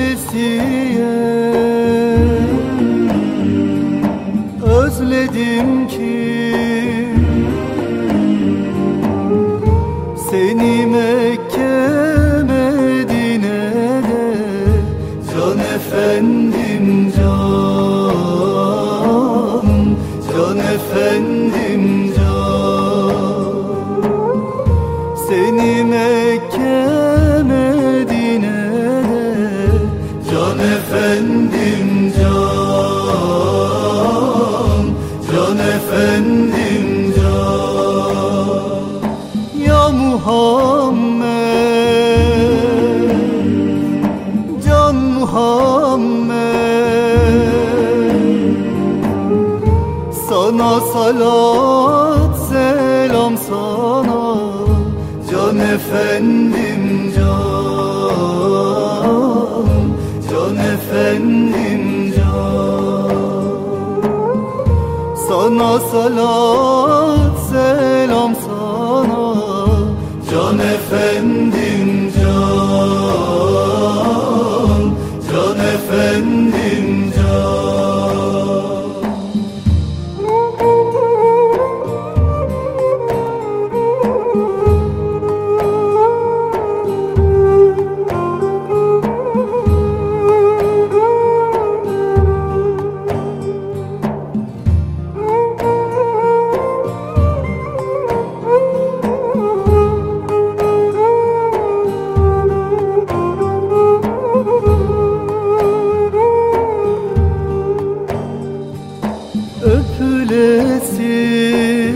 öylesiye özledim ki seni Mekke Medine'de can efendim can, can efendim can. Seni Mekke Medine'de can efendim can, can efendim can. Ya Muhammed, can Muhammed, sana salat selam sana, can efendim can, can efendim can. Sana salat selam sana, can efendim can, can efendim can. Öpülesi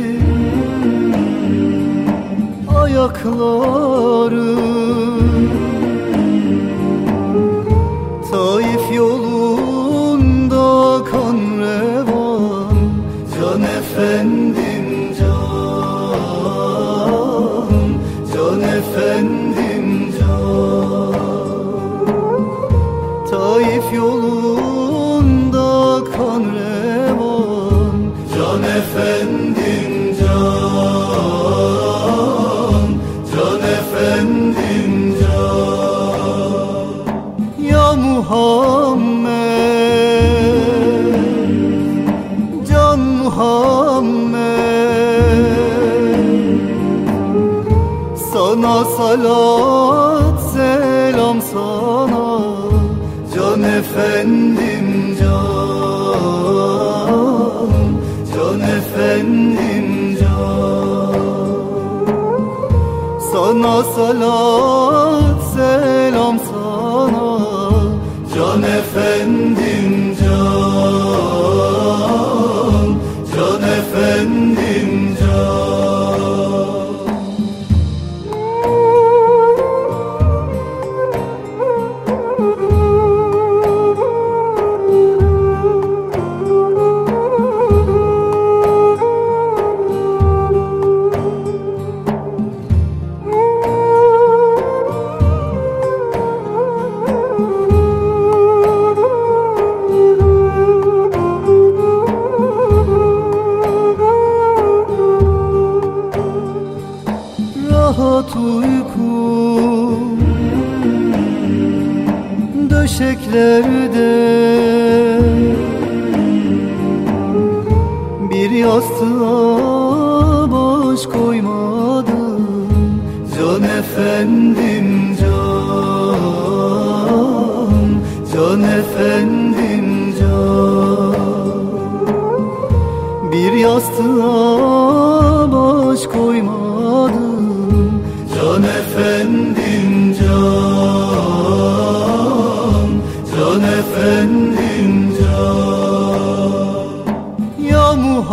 ayakları Taif yolunda kan revan, can efendim can, can efendim can. Taif yolunda kan revan, can efendim can, can efendim can. Ya Muhammed, can Muhammed, sana salat selam sana, can efendim can, can efendim can. Sana salat selam sana, can efendim can, can efendim can. Rahat uyku döşeklerde, bir yastığa baş koymadım, can efendim can, can efendim can. Bir yastığa baş koymadım, can efendim can, can efendim can. Ya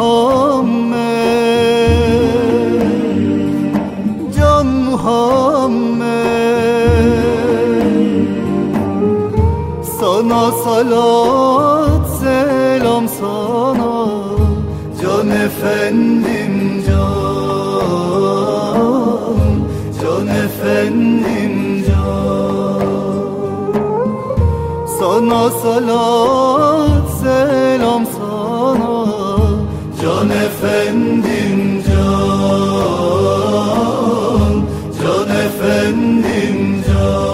Muhammed, can Muhammed, sana salat selam sana, can efendim can, can efendim can. Sana salat selam sana, can efendim can, can efendim can.